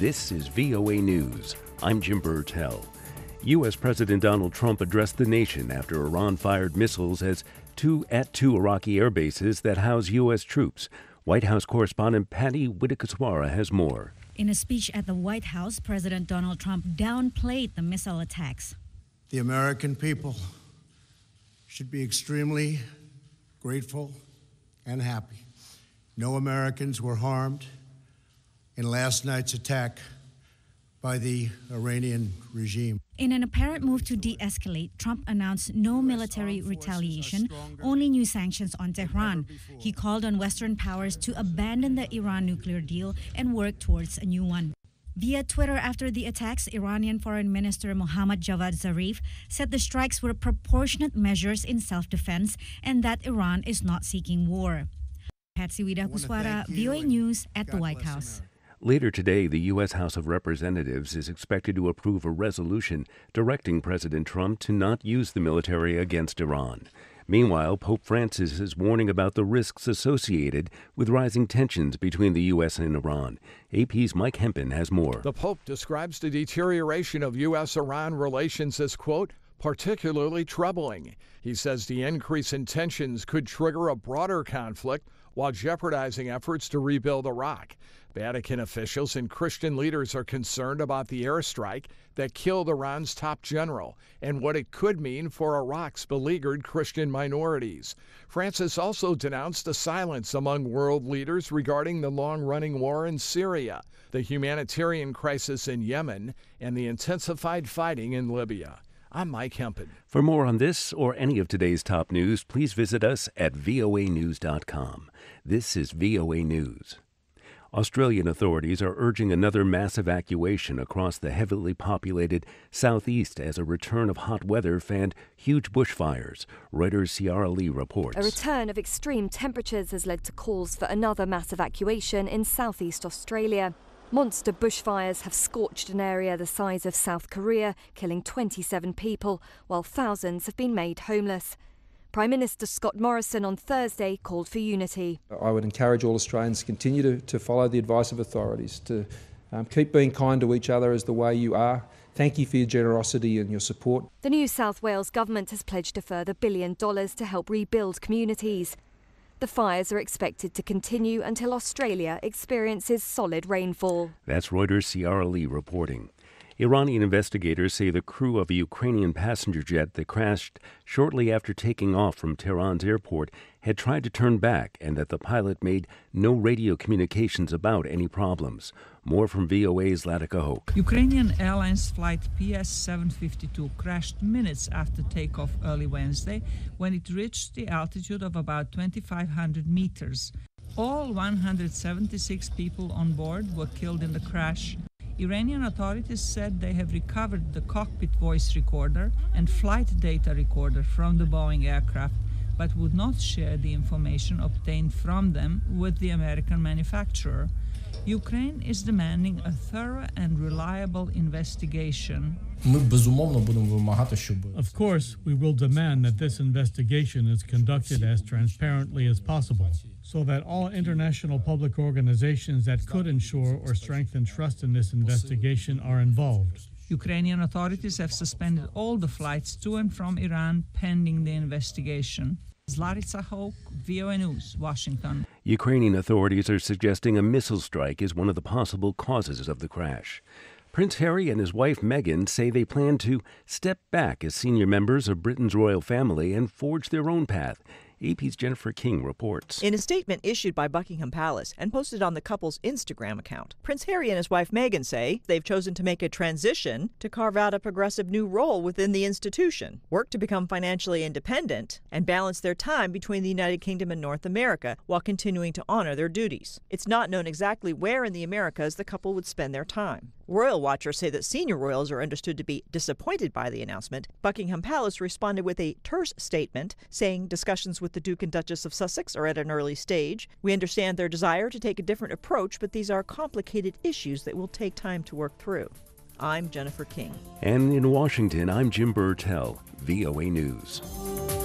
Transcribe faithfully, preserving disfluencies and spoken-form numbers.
This is V O A News. I'm Jim Burtell. U S. President Donald Trump addressed the nation after Iran fired missiles as two, at two Iraqi air bases that house U S troops. White House correspondent Patty Witakaswara has more. In a speech at the White House, President Donald Trump downplayed the missile attacks. The American people should be extremely grateful and happy. No Americans were harmed in last night's attack by the Iranian regime. In an apparent move to de-escalate, Trump announced no military retaliation, only new sanctions on Tehran. He called on Western powers to abandon the Iran nuclear deal and work towards a new one. Via Twitter after the attacks, Iranian Foreign Minister Mohammad Javad Zarif said the strikes were proportionate measures in self-defense and that Iran is not seeking war. Patsy Witakaswara, V O A News at the White House. Later today, the U S. House of Representatives is expected to approve a resolution directing President Trump to not use the military against Iran. Meanwhile, Pope Francis is warning about the risks associated with rising tensions between the U S and Iran. A P's Mike Hempen has more. The Pope describes the deterioration of U S Iran relations as, quote, particularly troubling. He says the increase in tensions could trigger a broader conflict while jeopardizing efforts to rebuild Iraq. Vatican officials and Christian leaders are concerned about the airstrike that killed Iran's top general and what it could mean for Iraq's beleaguered Christian minorities. Francis also denounced the silence among world leaders regarding the long-running war in Syria, the humanitarian crisis in Yemen, and the intensified fighting in Libya. I'm Mike Hempen. For more on this or any of today's top news, please visit us at V O A news dot com. This is V O A News. Australian authorities are urging another mass evacuation across the heavily populated southeast as a return of hot weather fanned huge bushfires. Reuters' Ciara Lee reports. A return of extreme temperatures has led to calls for another mass evacuation in southeast Australia. Monster bushfires have scorched an area the size of South Korea, killing twenty-seven people, while thousands have been made homeless. Prime Minister Scott Morrison on Thursday called for unity. I would encourage all Australians to continue to, to follow the advice of authorities, to um, keep being kind to each other as the way you are. Thank you for your generosity and your support. The New South Wales government has pledged a further billion dollars to help rebuild communities. The fires are expected to continue until Australia experiences solid rainfall. That's Reuters' Ciara Lee reporting. Iranian investigators say the crew of a Ukrainian passenger jet that crashed shortly after taking off from Tehran's airport had tried to turn back and that the pilot made no radio communications about any problems. More from V O A's Latika Hoke. Ukrainian Airlines flight P S seven fifty-two crashed minutes after takeoff early Wednesday when it reached the altitude of about twenty-five hundred meters. All one hundred seventy-six people on board were killed in the crash. Iranian authorities said they have recovered the cockpit voice recorder and flight data recorder from the Boeing aircraft, but would not share the information obtained from them with the American manufacturer. Ukraine is demanding a thorough and reliable investigation. Of course, we will demand that this investigation is conducted as transparently as possible, so that all international public organizations that could ensure or strengthen trust in this investigation are involved. Ukrainian authorities have suspended all the flights to and from Iran pending the investigation. Zlatica Hoke, V O A News, Washington. Ukrainian authorities are suggesting a missile strike is one of the possible causes of the crash. Prince Harry and his wife Meghan say they plan to step back as senior members of Britain's royal family and forge their own path. A P's Jennifer King reports. In a statement issued by Buckingham Palace and posted on the couple's Instagram account, Prince Harry and his wife Meghan say they've chosen to make a transition to carve out a progressive new role within the institution, work to become financially independent, and balance their time between the United Kingdom and North America while continuing to honor their duties. It's not known exactly where in the Americas the couple would spend their time. Royal watchers say that senior royals are understood to be disappointed by the announcement. Buckingham Palace responded with a terse statement, saying discussions with the Duke and Duchess of Sussex are at an early stage. We understand their desire to take a different approach, but these are complicated issues that will take time to work through. I'm Jennifer King. And in Washington, I'm Jim Burtell, V O A News.